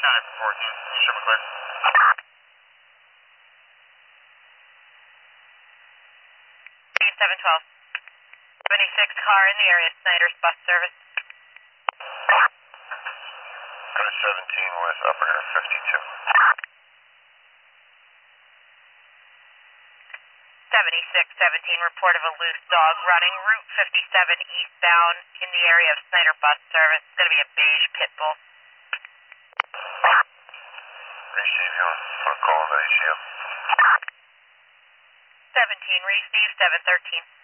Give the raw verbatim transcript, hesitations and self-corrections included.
County fourteen, show me clear. seven twelve. seventy-six car in the area, Snyder's bus service. Go to seventeen with upper fifty-two. seventy-six seventeen, report of a loose dog running Route fifty-seven eastbound in the area of Snyder bus service. It's going to be a beige pit bull. Receive you. I'll call the A C O. seventeen, receive seven thirteen.